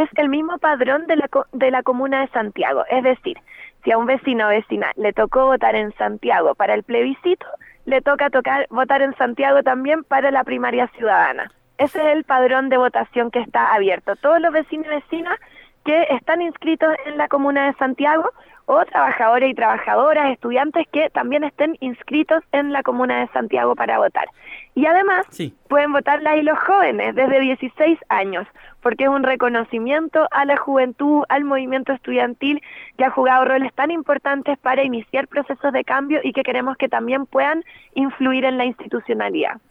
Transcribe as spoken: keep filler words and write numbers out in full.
es el mismo padrón de la, de la comuna de Santiago. Es decir, si a un vecino o vecina le tocó votar en Santiago para el plebiscito, le toca tocar votar en Santiago también para la primaria ciudadana. Ese es el padrón de votación que está abierto. Todos los vecinos y vecinas que están inscritos en la comuna de Santiago, o trabajadores y trabajadoras, estudiantes que también estén inscritos en la comuna de Santiago para votar. Y además sí. pueden votar las y los jóvenes desde dieciséis años, porque es un reconocimiento a la juventud, al movimiento estudiantil que ha jugado roles tan importantes para iniciar procesos de cambio y que queremos que también puedan influir en la institucionalidad.